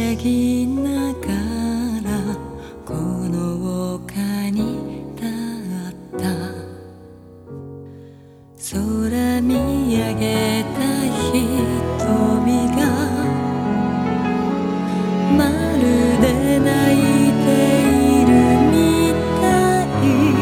ゃぎながらこの丘に立った。空見上げた瞳がまるで泣いているみたい。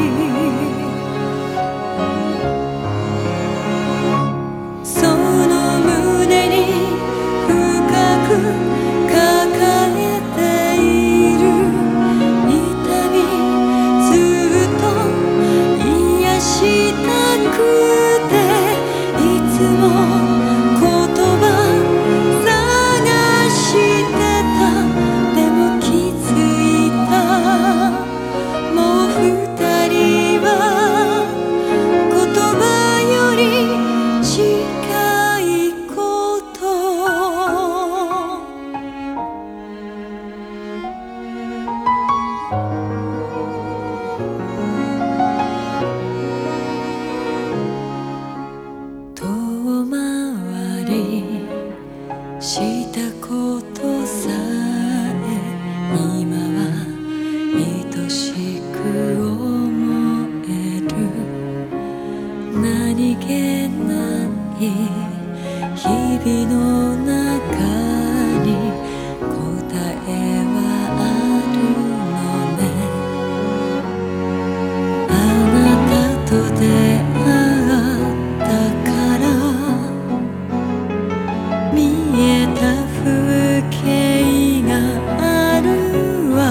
その胸に深く抱えている痛み、ずっと癒したくていつも言葉探してた。でも気づいた、もう二人は言葉より近いこと。遠回りしたことさえ今は愛しく思える。何気ない日々の中に答えはあるのね。あなたと出会ったから見えた風景があるわ。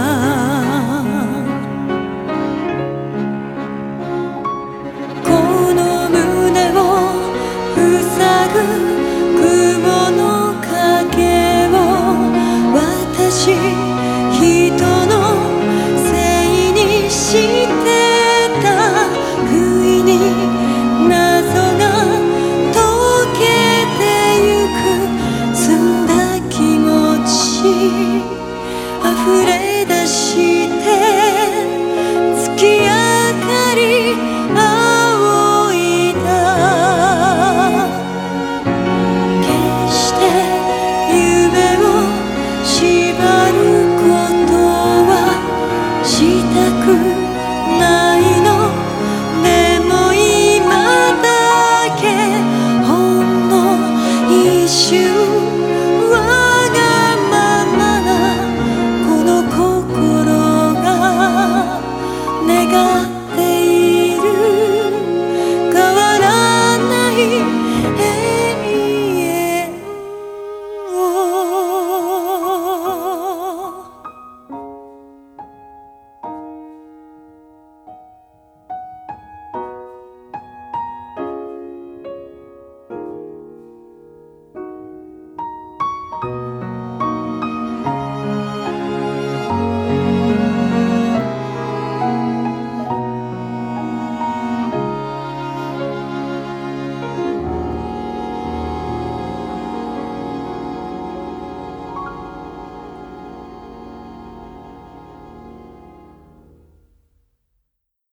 この胸を塞ぐ雲の影を私人のせいにしてた。不意に謎が解けてゆく。澄んだ気持ち溢れ出して